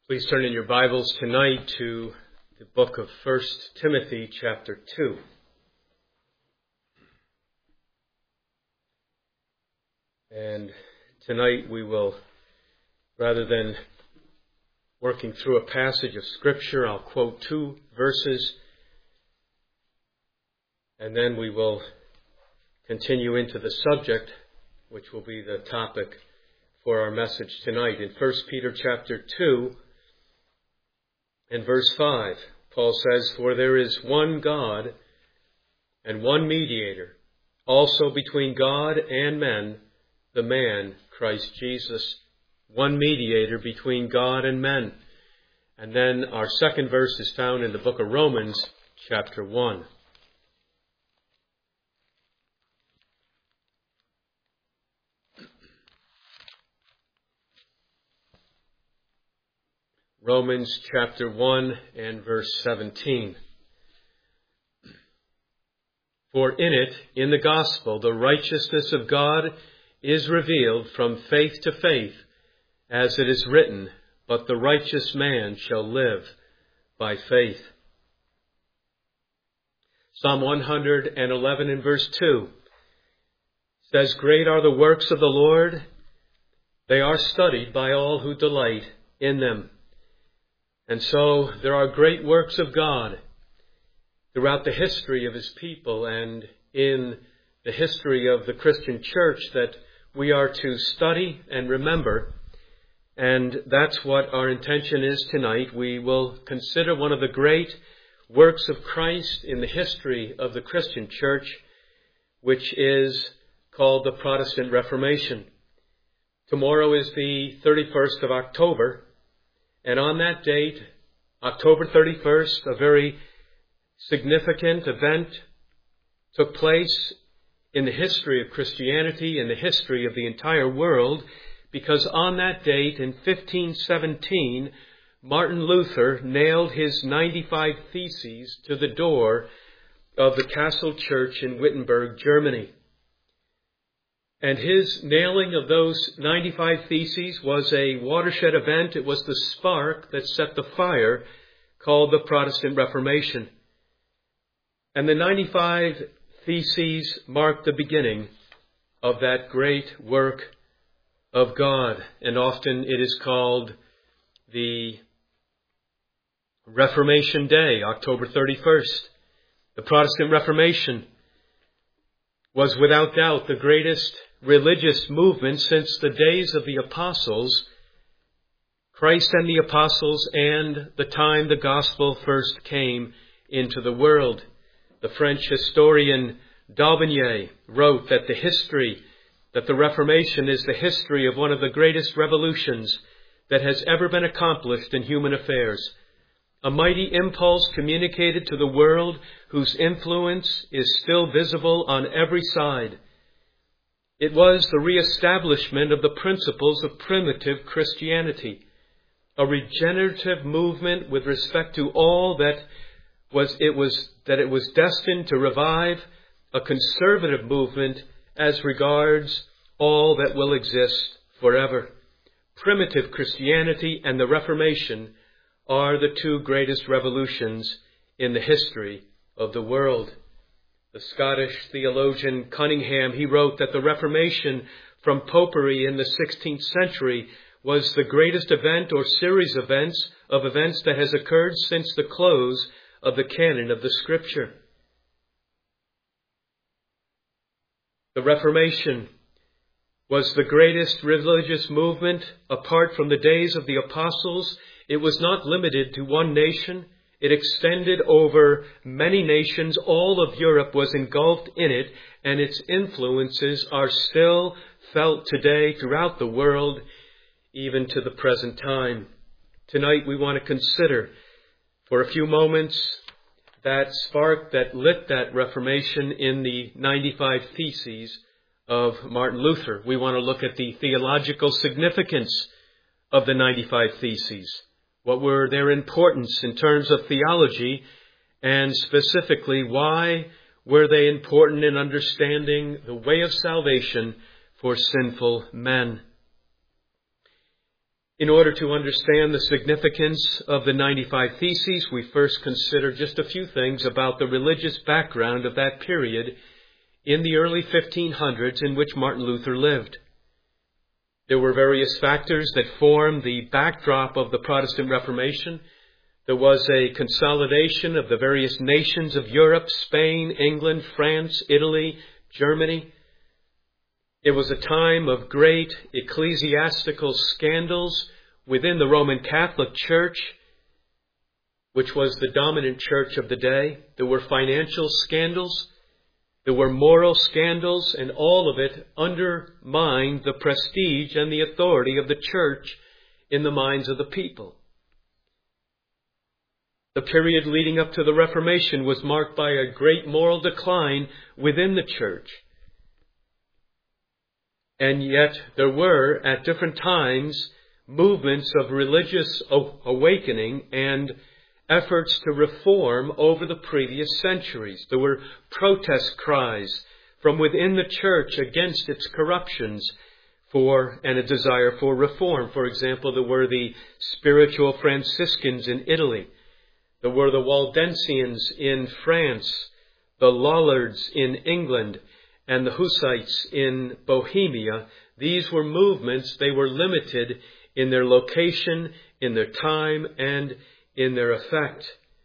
Please turn in your Bibles tonight to the book of 1 Timothy chapter 2. And tonight we will, rather than working through a passage of Scripture, I'll quote 2 verses, and then we will continue into the subject, which will be the topic for our message tonight. In 1 Peter chapter 2, in verse 5, Paul says, "For there is one God and one mediator, also between God and men, the man, Christ Jesus." One mediator between God and men. And then our second verse is found in the book of Romans, chapter 1. Romans chapter 1 and verse 17. "For in it, in the gospel, the righteousness of God is revealed from faith to faith, as it is written, but the righteous man shall live by faith." Psalm 111 and verse 2 says, "Great are the works of the Lord. They are studied by all who delight in them." And so there are great works of God throughout the history of His people and in the history of the Christian church that we are to study and remember. And that's what our intention is tonight. We will consider one of the great works of Christ in the history of the Christian church, which is called the Protestant Reformation. Tomorrow is the 31st of October. And on that date, October 31st, a very significant event took place in the history of Christianity, in the history of the entire world, because on that date in 1517, Martin Luther nailed his 95 Theses to the door of the Castle Church in Wittenberg, Germany. And his nailing of those 95 Theses was a watershed event. It was the spark that set the fire called the Protestant Reformation. And the 95 Theses marked the beginning of that great work of God. And often it is called the Reformation Day, October 31st. The Protestant Reformation was without doubt the greatest religious movement since the days of the apostles, Christ and the apostles, and the time the gospel first came into the world. The French historian D'Aubigné wrote that the Reformation is the history of one of the greatest revolutions that has ever been accomplished in human affairs. A mighty impulse communicated to the world whose influence is still visible on every side. It was the reestablishment of the principles of primitive Christianity, a regenerative movement with respect to all that it was destined to revive, a conservative movement as regards all that will exist forever. Primitive Christianity and the Reformation are the two greatest revolutions in the history of the world. The Scottish theologian Cunningham, he wrote that the Reformation from Popery in the 16th century was the greatest event or series of events that has occurred since the close of the canon of the Scripture. The Reformation was the greatest religious movement apart from the days of the apostles. It was not limited to one nation. It extended over many nations. All of Europe was engulfed in it, and its influences are still felt today throughout the world, even to the present time. Tonight we want to consider for a few moments that spark that lit that Reformation in the 95 Theses of Martin Luther. We want to look at the theological significance of the 95 Theses. What were their importance in terms of theology, and specifically, why were they important in understanding the way of salvation for sinful men? In order to understand the significance of the 95 Theses, we first consider just a few things about the religious background of that period in the early 1500s in which Martin Luther lived. There were various factors that formed the backdrop of the Protestant Reformation. There was a consolidation of the various nations of Europe, Spain, England, France, Italy, Germany. It was a time of great ecclesiastical scandals within the Roman Catholic Church, which was the dominant church of the day. There were financial scandals. There were moral scandals, and all of it undermined the prestige and the authority of the church in the minds of the people. The period leading up to the Reformation was marked by a great moral decline within the church. And yet there were, at different times, movements of religious awakening and efforts to reform over the previous centuries. There were protest cries from within the church against its corruptions and a desire for reform. For example, there were the spiritual Franciscans in Italy. There were the Waldensians in France, the Lollards in England, and the Hussites in Bohemia. These were movements. They were limited in their location, in their time, and in their effect.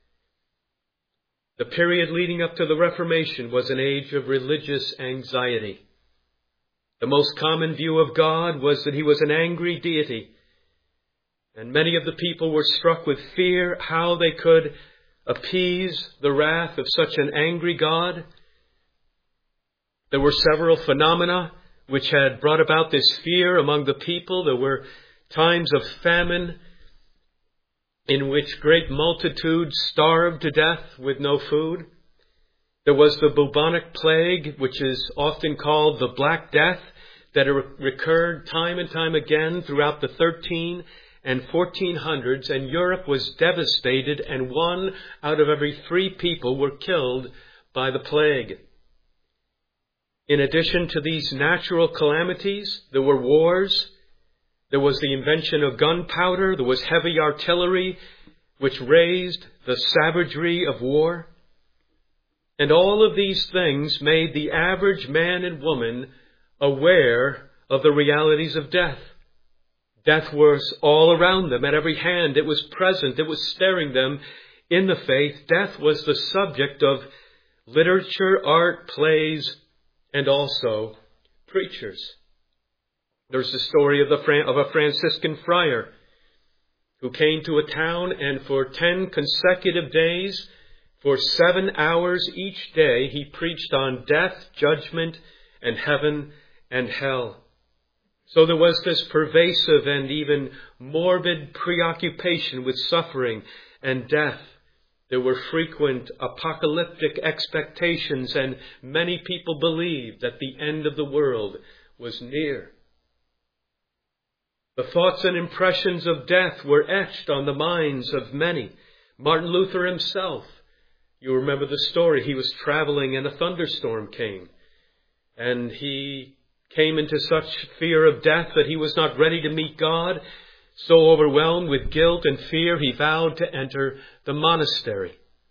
The period leading up to the Reformation was an age of religious anxiety. The most common view of God was that he was an angry deity. And many of the people were struck with fear how they could appease the wrath of such an angry God. There were several phenomena which had brought about this fear among the people. There were times of famine in which great multitudes starved to death with no food. There was the bubonic plague, which is often called the Black Death, that recurred time and time again throughout the 1300s and 1400s, and Europe was devastated, and 1 out of every 3 people were killed by the plague. In addition to these natural calamities, there were wars. There was the invention of gunpowder. There was heavy artillery, which raised the savagery of war. And all of these things made the average man and woman aware of the realities of death. Death was all around them, at every hand. It was present. It was staring them in the face. Death was the subject of literature, art, plays, and also preachers. There's the story of a Franciscan friar who came to a town, and for 10 consecutive days, for 7 hours each day, he preached on death, judgment, and heaven and hell. So there was this pervasive and even morbid preoccupation with suffering and death. There were frequent apocalyptic expectations, and many people believed that the end of the world was near. The thoughts and impressions of death were etched on the minds of many. Martin Luther himself, you remember the story, he was traveling and a thunderstorm came. And he came into such fear of death that he was not ready to meet God. So overwhelmed with guilt and fear, he vowed to enter the monastery.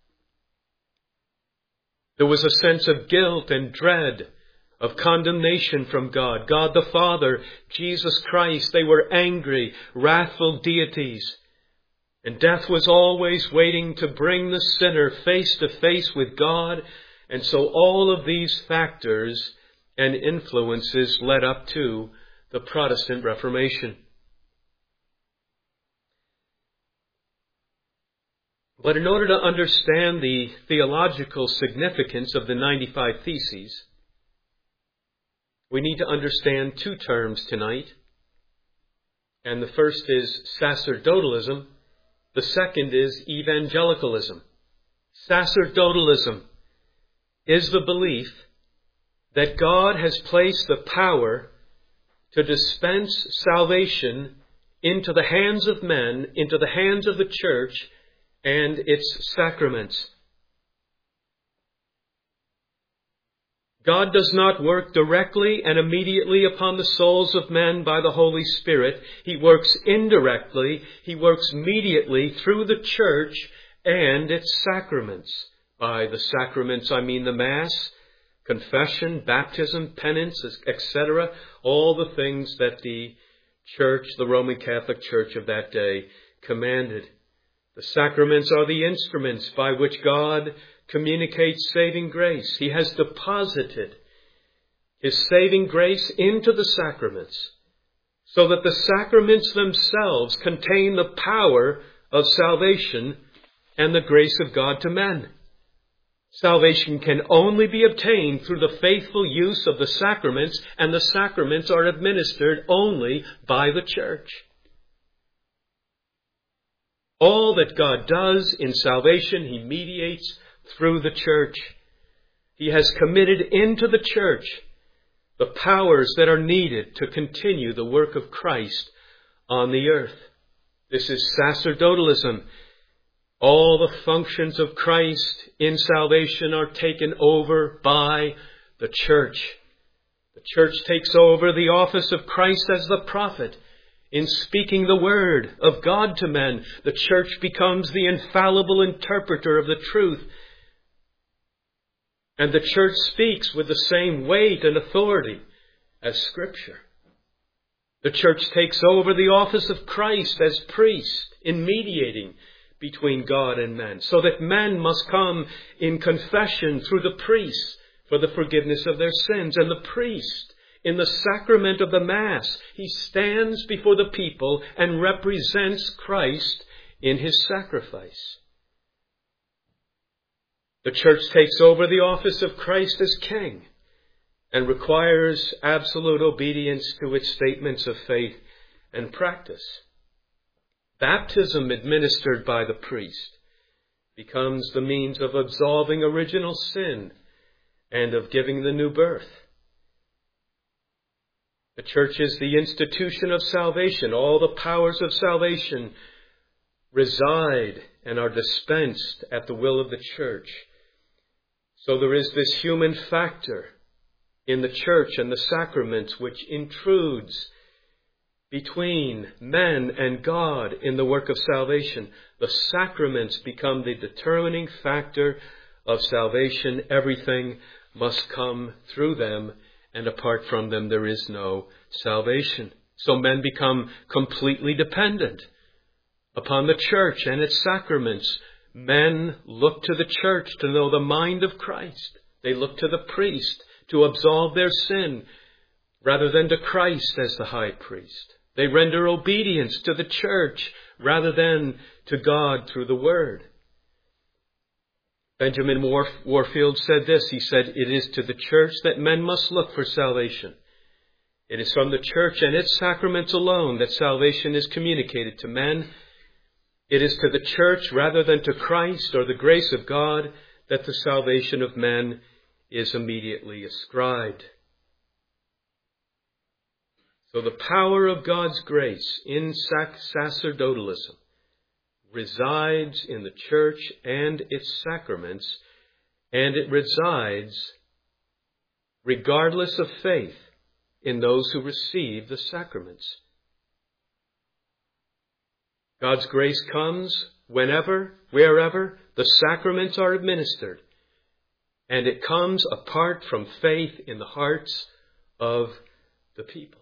There was a sense of guilt and dread, of condemnation from God. God the Father, Jesus Christ, they were angry, wrathful deities. And death was always waiting to bring the sinner face to face with God. And so all of these factors and influences led up to the Protestant Reformation. But in order to understand the theological significance of the 95 Theses, we need to understand 2 terms tonight. And the first is sacerdotalism. The second is evangelicalism. Sacerdotalism is the belief that God has placed the power to dispense salvation into the hands of men, into the hands of the church and its sacraments. God does not work directly and immediately upon the souls of men by the Holy Spirit. He works indirectly. He works mediately through the church and its sacraments. By the sacraments, I mean the Mass, confession, baptism, penance, etc. All the things that the Church, the Roman Catholic Church of that day, commanded. The sacraments are the instruments by which God communicates saving grace. He has deposited His saving grace into the sacraments so that the sacraments themselves contain the power of salvation and the grace of God to men. Salvation can only be obtained through the faithful use of the sacraments, and the sacraments are administered only by the church. All that God does in salvation, He mediates through the church. He has committed into the church the powers that are needed to continue the work of Christ on the earth. This is sacerdotalism. All the functions of Christ in salvation are taken over by the church. The church takes over the office of Christ as the prophet. In speaking the word of God to men, the church becomes the infallible interpreter of the truth. And the church speaks with the same weight and authority as Scripture. The church takes over the office of Christ as priest in mediating between God and men, so that men must come in confession through the priest for the forgiveness of their sins. And the priest, in the sacrament of the Mass, he stands before the people and represents Christ in His sacrifice. The church takes over the office of Christ as King and requires absolute obedience to its statements of faith and practice. Baptism administered by the priest becomes the means of absolving original sin and of giving the new birth. The church is the institution of salvation. All the powers of salvation reside and are dispensed at the will of the church. So there is this human factor in the church and the sacraments which intrudes between men and God in the work of salvation. The sacraments become the determining factor of salvation. Everything must come through them, and apart from them there is no salvation. So men become completely dependent upon the church and its sacraments. Men look to the church to know the mind of Christ. They look to the priest to absolve their sin rather than to Christ as the high priest. They render obedience to the church rather than to God through the Word. Benjamin Warfield said this. He said, "It is to the church that men must look for salvation. It is from the church and its sacraments alone that salvation is communicated to men. It is to the church rather than to Christ or the grace of God that the salvation of men is immediately ascribed." So the power of God's grace in sacerdotalism resides in the church and its sacraments, and it resides, regardless of faith, in those who receive the sacraments. God's grace comes whenever, wherever the sacraments are administered, and it comes apart from faith in the hearts of the people.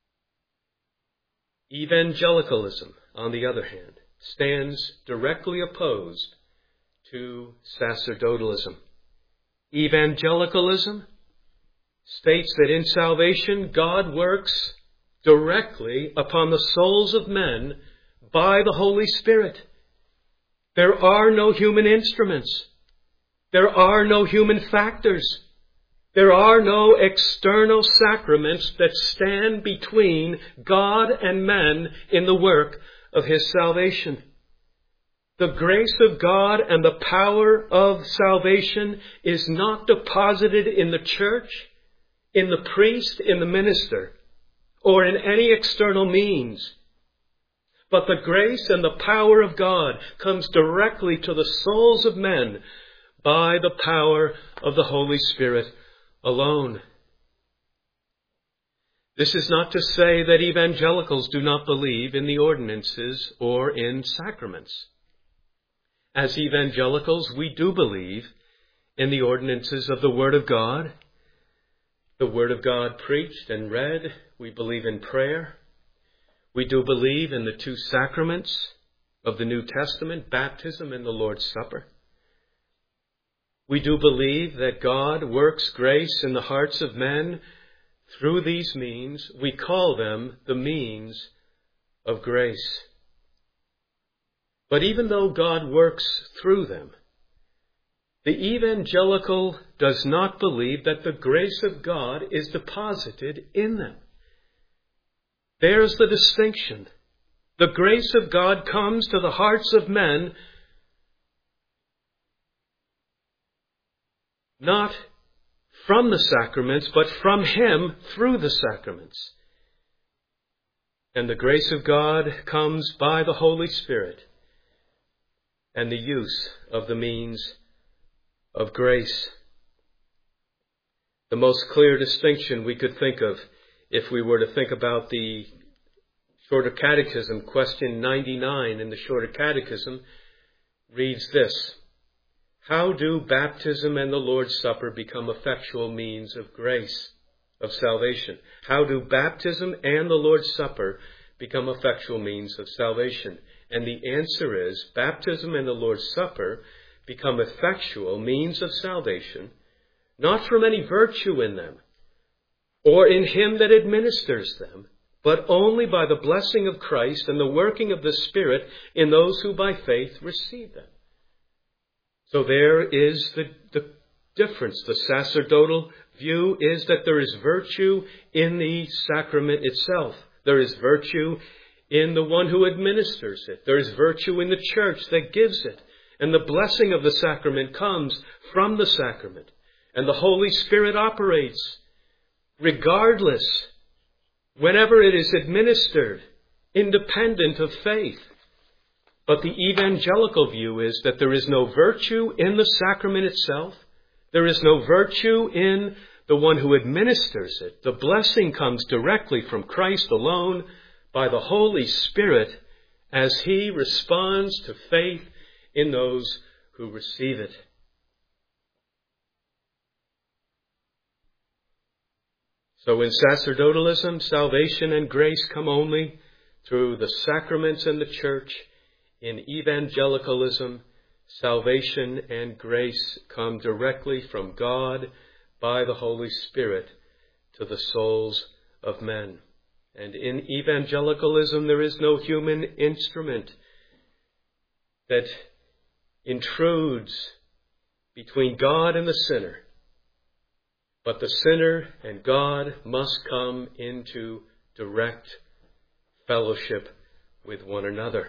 Evangelicalism, on the other hand, stands directly opposed to sacerdotalism. Evangelicalism states that in salvation God works directly upon the souls of men by the Holy Spirit. There are no human instruments. There are no human factors. There are no external sacraments that stand between God and men in the work of His salvation. The grace of God and the power of salvation is not deposited in the church, in the priest, in the minister, or in any external means. But the grace and the power of God comes directly to the souls of men by the power of the Holy Spirit alone. This is not to say that evangelicals do not believe in the ordinances or in sacraments. As evangelicals, we do believe in the ordinances of the Word of God, the Word of God preached and read. We believe in prayer. We do believe in the two sacraments of the New Testament, baptism and the Lord's Supper. We do believe that God works grace in the hearts of men through these means. We call them the means of grace. But even though God works through them, the evangelical does not believe that the grace of God is deposited in them. There's the distinction. The grace of God comes to the hearts of men not from the sacraments, but from Him through the sacraments. And the grace of God comes by the Holy Spirit and the use of the means of grace. The most clear distinction we could think of, if we were to think about the Shorter Catechism, question 99 in the Shorter Catechism, reads this: how do baptism and the Lord's Supper become effectual means of grace, of salvation? How do baptism and the Lord's Supper become effectual means of salvation? And the answer is, baptism and the Lord's Supper become effectual means of salvation, not from any virtue in them, or in Him that administers them, but only by the blessing of Christ and the working of the Spirit in those who by faith receive them. So there is the difference. The sacerdotal view is that there is virtue in the sacrament itself. There is virtue in the one who administers it. There is virtue in the church that gives it. And the blessing of the sacrament comes from the sacrament. And the Holy Spirit operates regardless, whenever it is administered, independent of faith. But the evangelical view is that there is no virtue in the sacrament itself. There is no virtue in the one who administers it. The blessing comes directly from Christ alone by the Holy Spirit as He responds to faith in those who receive it. So in sacerdotalism, salvation and grace come only through the sacraments and the church. In evangelicalism, salvation and grace come directly from God by the Holy Spirit to the souls of men. And in evangelicalism, there is no human instrument that intrudes between God and the sinner. But the sinner and God must come into direct fellowship with one another.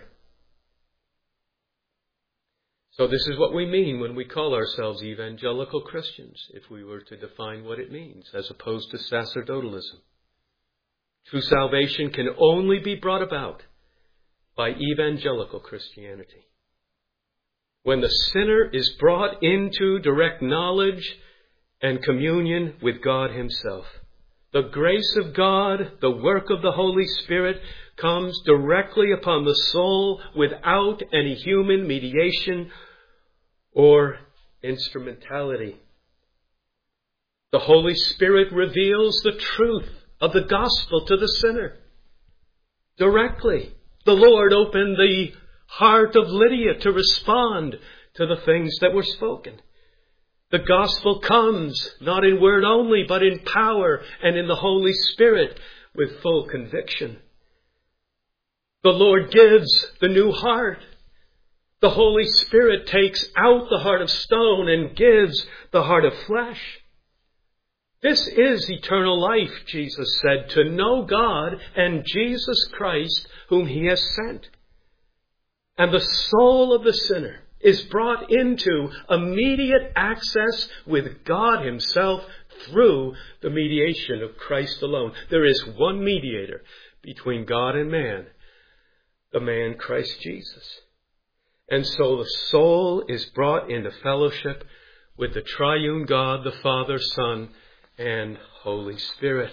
So this is what we mean when we call ourselves evangelical Christians, if we were to define what it means, as opposed to sacerdotalism. True salvation can only be brought about by evangelical Christianity. When the sinner is brought into direct knowledge and communion with God Himself. The grace of God, the work of the Holy Spirit, comes directly upon the soul without any human mediation or instrumentality. The Holy Spirit reveals the truth of the gospel to the sinner directly. The Lord opened the heart of Lydia to respond to the things that were spoken. The gospel comes not in word only, but in power and in the Holy Spirit with full conviction. The Lord gives the new heart. The Holy Spirit takes out the heart of stone and gives the heart of flesh. This is eternal life, Jesus said, to know God and Jesus Christ whom He has sent. And the soul of the sinner is brought into immediate access with God Himself through the mediation of Christ alone. There is one mediator between God and man, the man Christ Jesus. And so the soul is brought into fellowship with the triune God, the Father, Son, and Holy Spirit.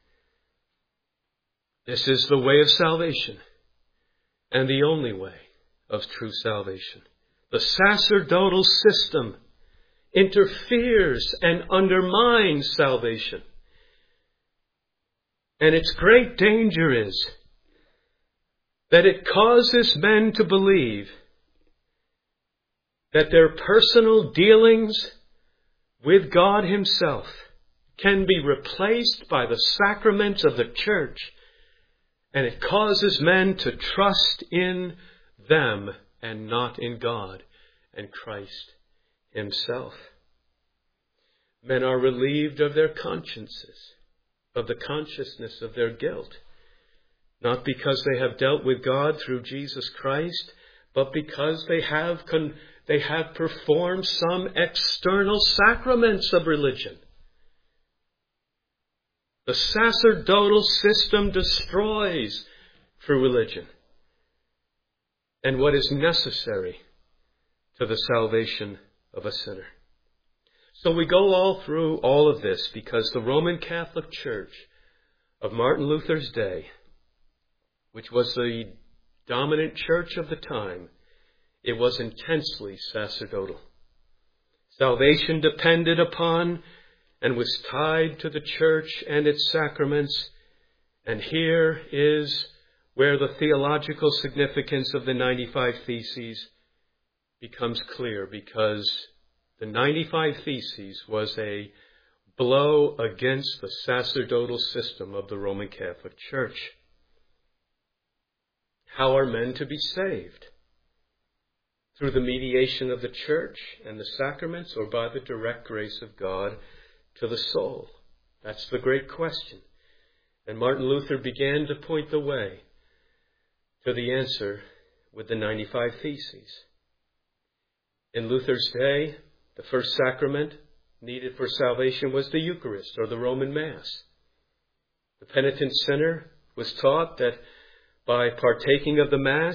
This is the way of salvation and the only way of true salvation. The sacerdotal system interferes and undermines salvation. And its great danger is that it causes men to believe that their personal dealings with God Himself can be replaced by the sacraments of the church, and it causes men to trust in them and not in God and Christ Himself. Men are relieved of their consciences, of the consciousness of their guilt, not because they have dealt with God through Jesus Christ, but because they have performed some external sacraments of religion. The sacerdotal system destroys true religion and what is necessary to the salvation of a sinner. So we go all through all of this because the Roman Catholic Church of Martin Luther's day, which was the dominant church of the time, it was intensely sacerdotal. Salvation depended upon and was tied to the church and its sacraments. And here is where the theological significance of the 95 Theses becomes clear, because the 95 Theses was a blow against the sacerdotal system of the Roman Catholic Church. How are men to be saved? Through the mediation of the church and the sacraments, or by the direct grace of God to the soul? That's the great question. And Martin Luther began to point the way to the answer with the 95 Theses. In Luther's day, the first sacrament needed for salvation was the Eucharist, or the Roman Mass. The penitent sinner was taught that by partaking of the Mass,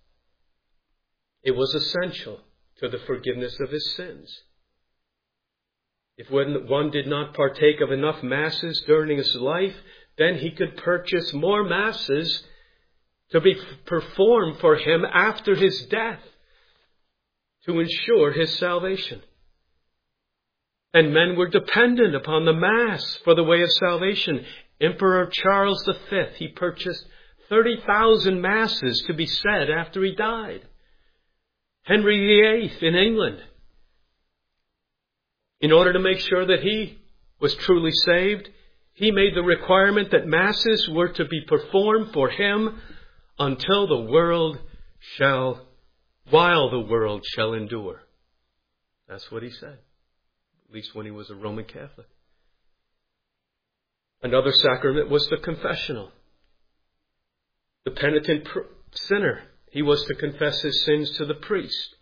it was essential to the forgiveness of his sins. If one did not partake of enough Masses during his life, then he could purchase more Masses to be performed for him after his death to ensure his salvation. And men were dependent upon the Mass for the way of salvation. Emperor Charles V, he purchased 30,000 Masses to be said after he died. Henry VIII in England, in order to make sure that he was truly saved, he made the requirement that Masses were to be performed for him until while the world shall endure. That's what he said, at least when he was a Roman Catholic. Another sacrament was the confessional. The penitent sinner, he was to confess his sins to the priest.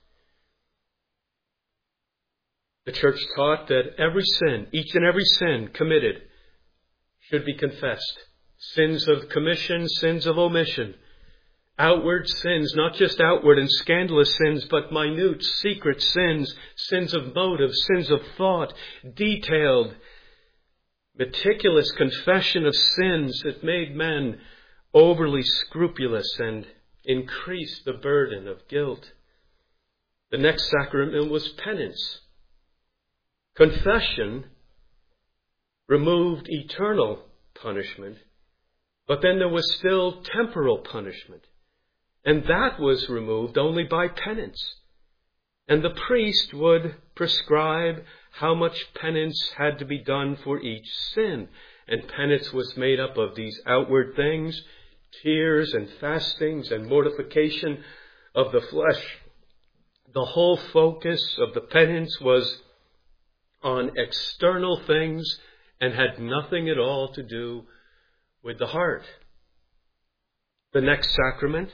The church taught that every sin, each and every sin committed, should be confessed. Sins of commission, sins of omission. Outward sins, not just outward and scandalous sins, but minute, secret sins. Sins of motive, sins of thought. Detailed, meticulous confession of sins that made men overly scrupulous and increased the burden of guilt. The next sacrament was penance. Confession removed eternal punishment, but then there was still temporal punishment. And that was removed only by penance. And the priest would prescribe how much penance had to be done for each sin. And penance was made up of these outward things, tears and fastings and mortification of the flesh. The whole focus of the penance was on external things and had nothing at all to do with the heart. The next sacrament,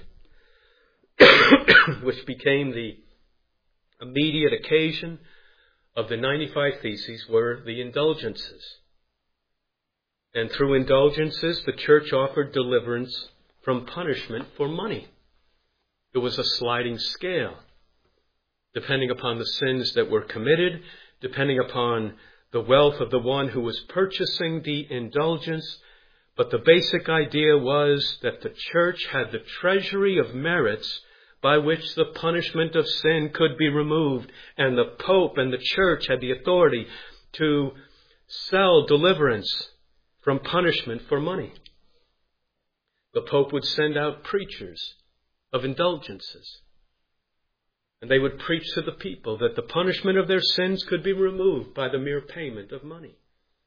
which became the immediate occasion of the 95 Theses, were the indulgences. And through indulgences, the church offered deliverance from punishment for money. It was a sliding scale, depending upon the sins that were committed, depending upon the wealth of the one who was purchasing the indulgence, but the basic idea was that the church had the treasury of merits by which the punishment of sin could be removed, and the Pope and the church had the authority to sell deliverance from punishment for money. The Pope would send out preachers of indulgences, and they would preach to the people that the punishment of their sins could be removed by the mere payment of money.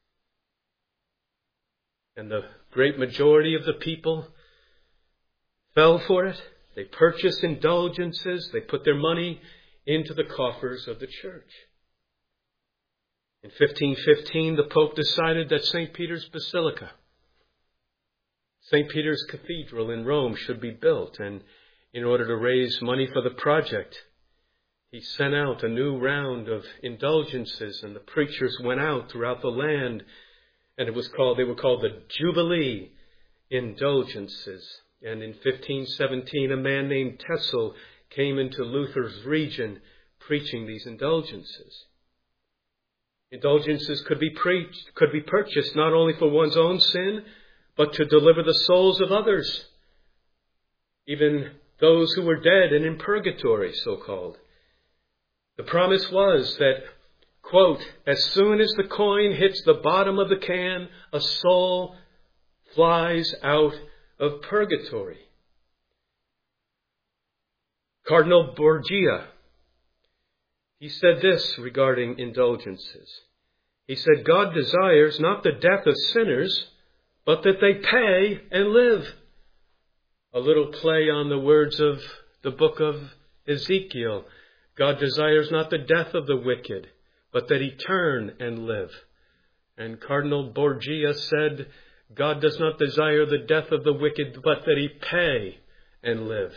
And the great majority of the people fell for it. They purchased indulgences. They put their money into the coffers of the church. In 1515, the Pope decided that St. Peter's Basilica, St. Peter's Cathedral in Rome, should be built. And in order to raise money for the project, he sent out a new round of indulgences, and the preachers went out throughout the land, and they were called the Jubilee indulgences. And in 1517, a man named Tetzel came into Luther's region preaching these indulgences. Indulgences could be purchased not only for one's own sin, but to deliver the souls of others, even those who were dead and in purgatory, so-called. The promise was that, quote, as soon as the coin hits the bottom of the can, a soul flies out of purgatory. Cardinal Borgia, he said this regarding indulgences. He said, God desires not the death of sinners, but that they pay and live. A little play on the words of the book of Ezekiel. God desires not the death of the wicked, but that he turn and live. And Cardinal Borgia said, God does not desire the death of the wicked, but that he pay and live.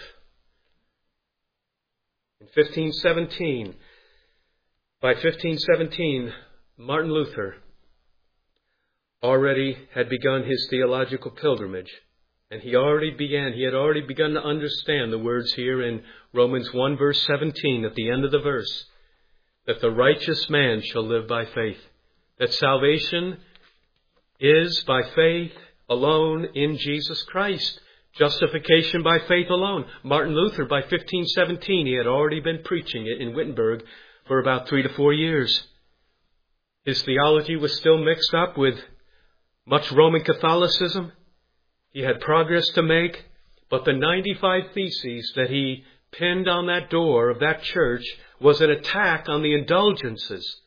In 1517, by 1517, Martin Luther already had begun his theological pilgrimage. And he had already begun to understand the words here in Romans 1 verse 17 at the end of the verse, that the righteous man shall live by faith. That salvation is by faith alone in Jesus Christ. Justification by faith alone. Martin Luther, by 1517, he had already been preaching it in Wittenberg for about 3 to 4 years. His theology was still mixed up with much Roman Catholicism. He had progress to make, but the 95 Theses that he pinned on that door of that church was an attack on the indulgences.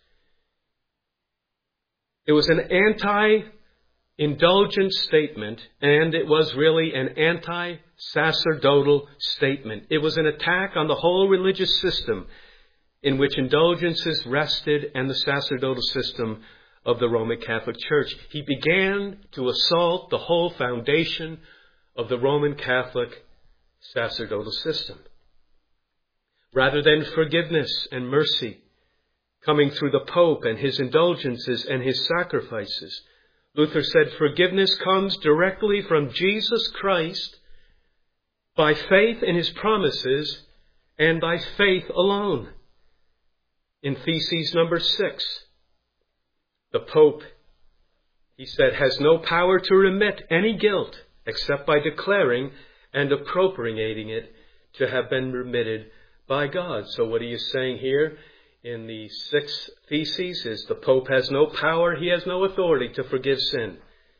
It was an anti-indulgent statement, and it was really an anti-sacerdotal statement. It was an attack on the whole religious system in which indulgences rested and the sacerdotal system of the Roman Catholic Church. He began to assault the whole foundation of the Roman Catholic sacerdotal system. Rather than forgiveness and mercy coming through the Pope and his indulgences and his sacrifices, Luther said forgiveness comes directly from Jesus Christ by faith in his promises and by faith alone. In Theses number 6, the Pope, he said, has no power to remit any guilt except by declaring and appropriating it to have been remitted by God. So what he is saying here in the 6 Theses is the Pope has no power, he has no authority to forgive sin.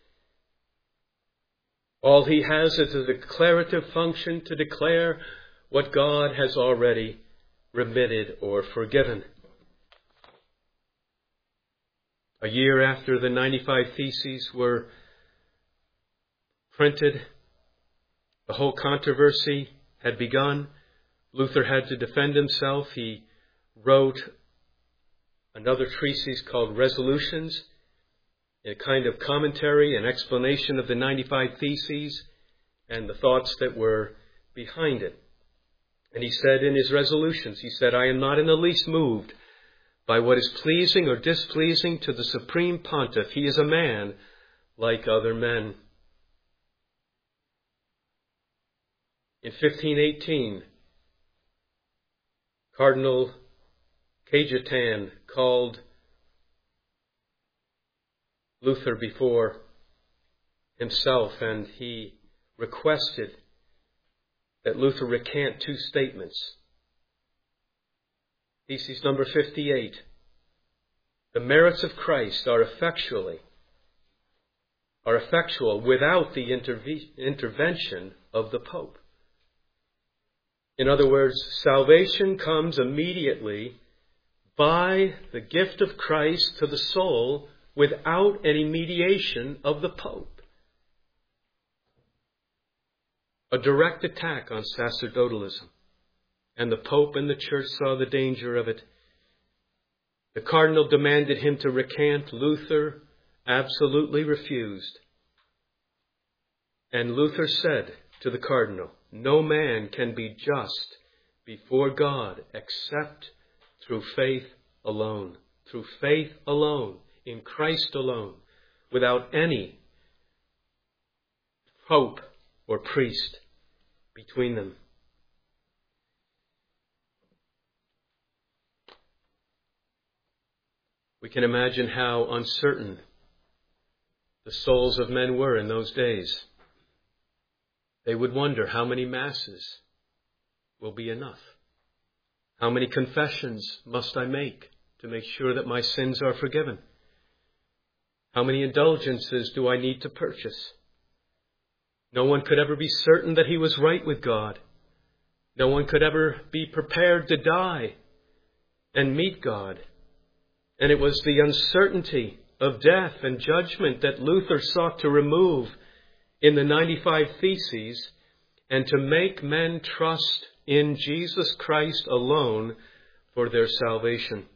All he has is a declarative function to declare what God has already remitted or forgiven. A year after the 95 Theses were printed, the whole controversy had begun. Luther had to defend himself. He wrote another treatise called Resolutions, a kind of commentary and explanation of the 95 Theses and the thoughts that were behind it. And he said in his Resolutions, he said, I am not in the least moved by what is pleasing or displeasing to the Supreme Pontiff. He is a man like other men. In 1518, Cardinal Cajetan called Luther before himself, and he requested that Luther recant two statements. Thesis number 58. The merits of Christ are effectual without the intervention of the Pope. In other words, salvation comes immediately by the gift of Christ to the soul without any mediation of the Pope. A direct attack on sacerdotalism. And the Pope and the Church saw the danger of it. The Cardinal demanded him to recant. Luther absolutely refused. And Luther said to the Cardinal, no man can be just before God except through faith alone. Through faith alone, in Christ alone, without any pope or priest between them. We can imagine how uncertain the souls of men were in those days. They would wonder, how many masses will be enough? How many confessions must I make to make sure that my sins are forgiven? How many indulgences do I need to purchase? No one could ever be certain that he was right with God. No one could ever be prepared to die and meet God. And it was the uncertainty of death and judgment that Luther sought to remove in the 95 Theses, and to make men trust in Jesus Christ alone for their salvation.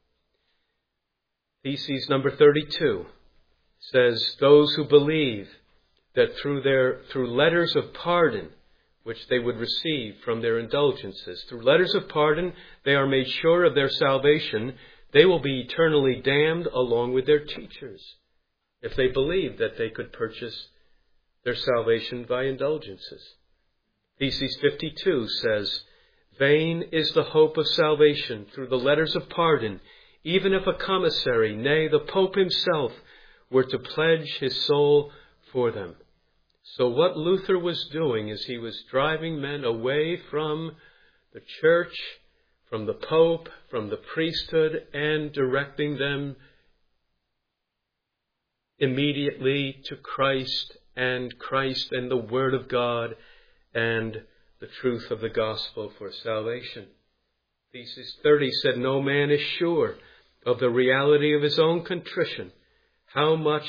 Thesis number 32 says, those who believe that through letters of pardon, which they would receive from their indulgences, through letters of pardon, they are made sure of their salvation. They will be eternally damned along with their teachers if they believe that they could purchase their salvation by indulgences. Thesis 52 says, vain is the hope of salvation through the letters of pardon, even if a commissary, nay, the Pope himself, were to pledge his soul for them. So what Luther was doing is he was driving men away from the Church, from the Pope, from the priesthood, and directing them immediately to Christ and the Word of God and the truth of the gospel for salvation. Thesis 30 said, no man is sure of the reality of his own contrition, how much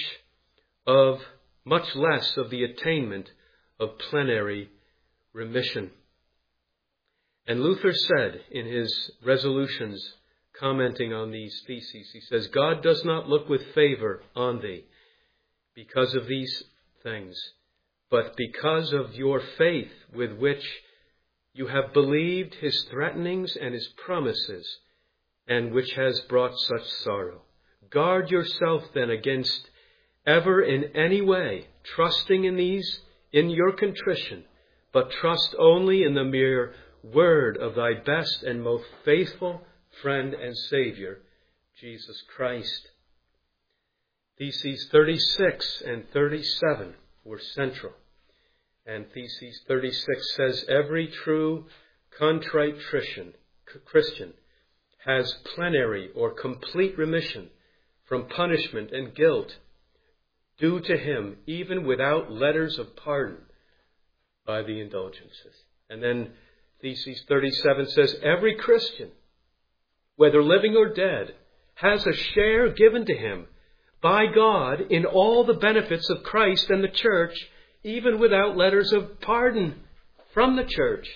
less of the attainment of plenary remission. And Luther said in his resolutions, commenting on these theses, he says, God does not look with favor on thee because of these things, but because of your faith with which you have believed his threatenings and his promises, and which has brought such sorrow. Guard yourself then against ever in any way trusting in these in your contrition, but trust only in the mere word of thy best and most faithful friend and Savior, Jesus Christ. Theses 36 and 37 were central. And Theses 36 says, every true contrite Christian has plenary or complete remission from punishment and guilt due to him, even without letters of pardon by the indulgences. And then Theses 37 says, every Christian, whether living or dead, has a share given to him by God in all the benefits of Christ and the Church, even without letters of pardon from the Church.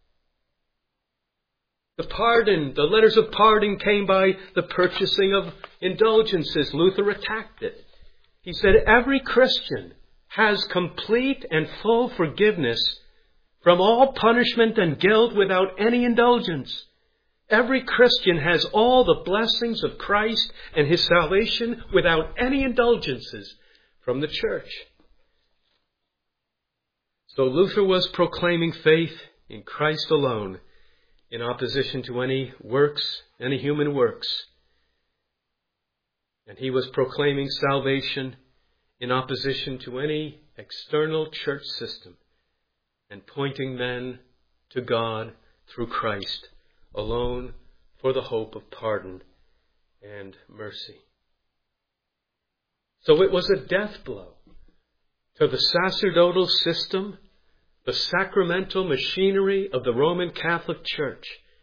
The letters of pardon came by the purchasing of indulgences. Luther attacked it. He said every Christian has complete and full forgiveness from all punishment and guilt without any indulgence. Every Christian has all the blessings of Christ and his salvation without any indulgences from the Church. So Luther was proclaiming faith in Christ alone in opposition to any works, any human works. And he was proclaiming salvation in opposition to any external church system and pointing men to God through Christ alone for the hope of pardon and mercy. So it was a death blow to the sacerdotal system, the sacramental machinery of the Roman Catholic Church.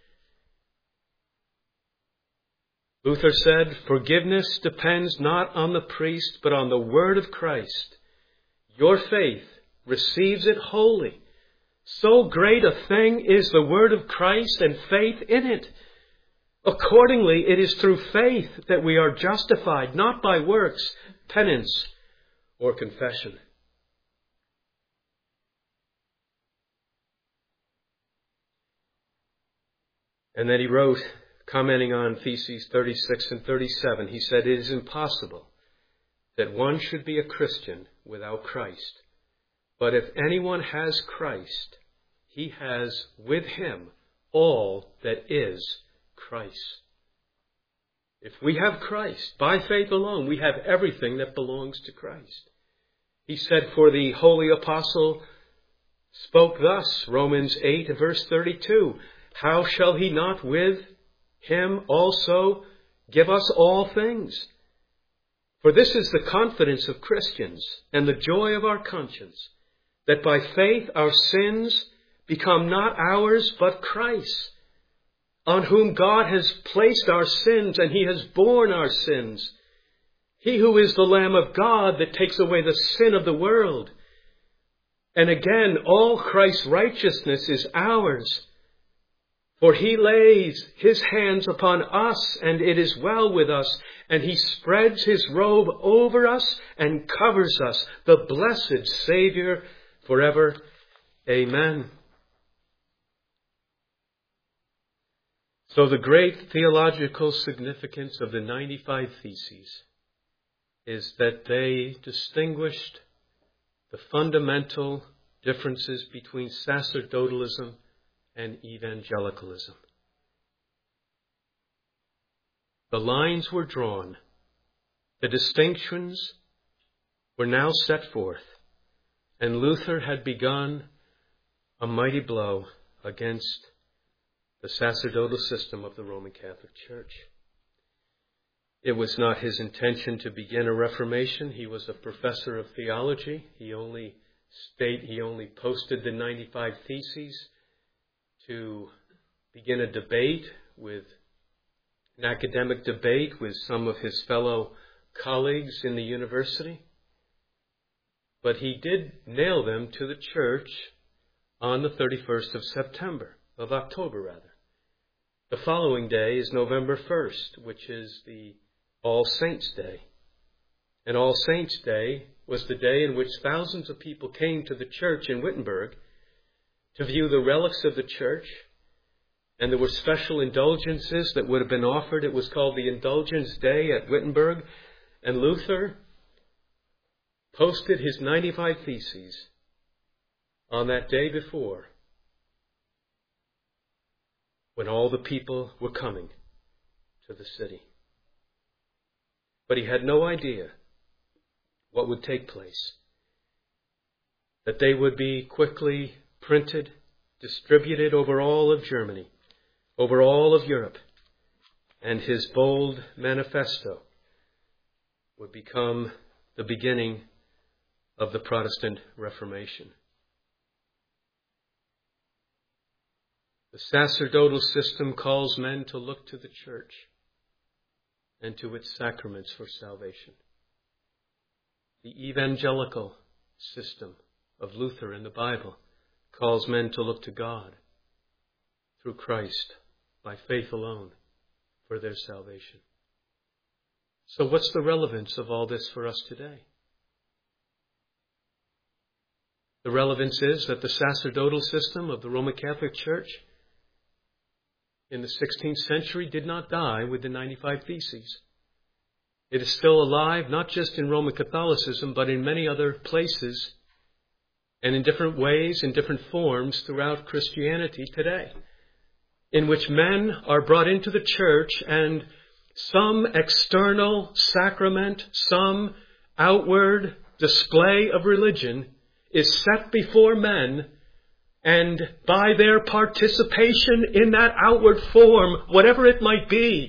Luther said, "Forgiveness depends not on the priest, but on the word of Christ. Your faith receives it wholly. So great a thing is the word of Christ and faith in it. Accordingly, it is through faith that we are justified, not by works, penance, or confession." And then he wrote, commenting on Theses 36 and 37, he said, "It is impossible that one should be a Christian without Christ. But if anyone has Christ, he has with him all that is Christ." If we have Christ, by faith alone, we have everything that belongs to Christ. He said, for the holy apostle spoke thus, Romans 8, verse 32, "How shall he not with him also give us all things? For this is the confidence of Christians and the joy of our conscience, that by faith our sins become not ours but Christ's, on whom God has placed our sins, and he has borne our sins. He who is the Lamb of God that takes away the sin of the world. And again, all Christ's righteousness is ours. For he lays his hands upon us, and it is well with us, and he spreads his robe over us and covers us, the blessed Savior, forever. Amen." So the great theological significance of the 95 Theses is that they distinguished the fundamental differences between sacerdotalism and evangelicalism. The lines were drawn. The distinctions were now set forth. And Luther had begun a mighty blow against the sacerdotal system of the Roman Catholic Church. It was not his intention to begin a reformation. He was a professor of theology. He only posted the 95 Theses to begin a debate an academic debate with some of his fellow colleagues in the university. But he did nail them to the church on the 31st of October. The following day is November 1st, which is the All Saints' Day. And All Saints' Day was the day in which thousands of people came to the church in Wittenberg to view the relics of the church. And there were special indulgences that would have been offered. It was called the Indulgence Day at Wittenberg. And Luther posted his 95 Theses on that day before, when all the people were coming to the city. But he had no idea what would take place. That they would be quickly printed, distributed over all of Germany, over all of Europe, and his bold manifesto would become the beginning of the Protestant Reformation. The sacerdotal system calls men to look to the church and to its sacraments for salvation. The evangelical system of Luther in the Bible calls men to look to God through Christ by faith alone for their salvation. So what's the relevance of all this for us today? The relevance is that the sacerdotal system of the Roman Catholic Church in the 16th century did not die with the 95 Theses. It is still alive, not just in Roman Catholicism, but in many other places and in different ways, in different forms throughout Christianity today, in which men are brought into the church and some external sacrament, some outward display of religion is set before men, and by their participation in that outward form, whatever it might be,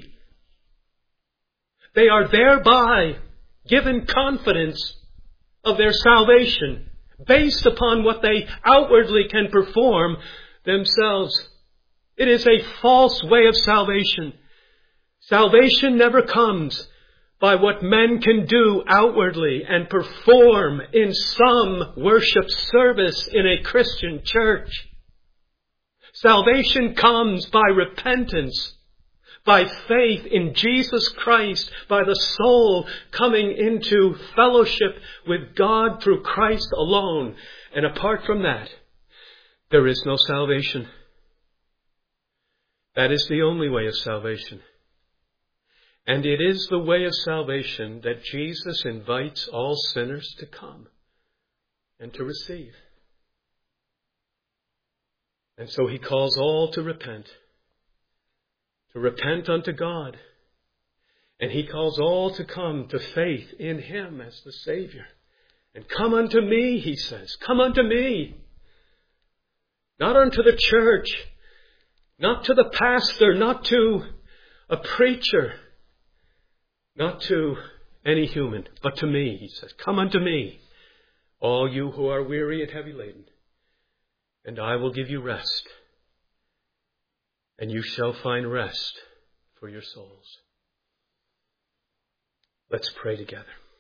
they are thereby given confidence of their salvation based upon what they outwardly can perform themselves. It is a false way of salvation. Salvation never comes by what men can do outwardly and perform in some worship service in a Christian church. Salvation comes by repentance, by faith in Jesus Christ, by the soul coming into fellowship with God through Christ alone. And apart from that, there is no salvation. That is the only way of salvation. And it is the way of salvation that Jesus invites all sinners to come and to receive. And so he calls all to repent unto God. And he calls all to come to faith in him as the Savior. And come unto me, he says, come unto me. Not unto the church, not to the pastor, not to a preacher, not to any human, but to me, he says. Come unto me, all you who are weary and heavy laden, and I will give you rest, and you shall find rest for your souls. Let's pray together.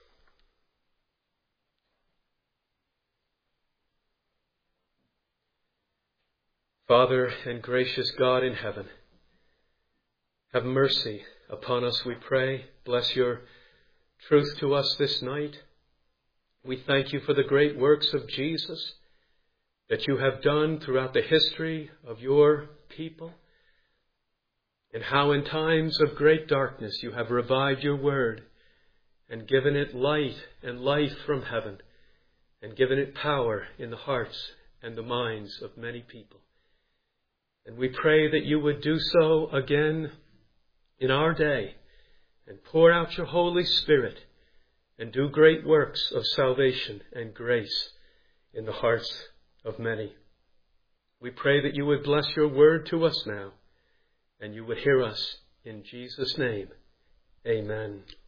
Father and gracious God in heaven, have mercy upon us, we pray. Bless your truth to us this night. We thank you for the great works of Jesus that you have done throughout the history of your people, and how in times of great darkness you have revived your word and given it light and life from heaven, and given it power in the hearts and the minds of many people. And we pray that you would do so again in our day, and pour out your Holy Spirit and do great works of salvation and grace in the hearts of many. We pray that you would bless your word to us now, and you would hear us in Jesus' name. Amen.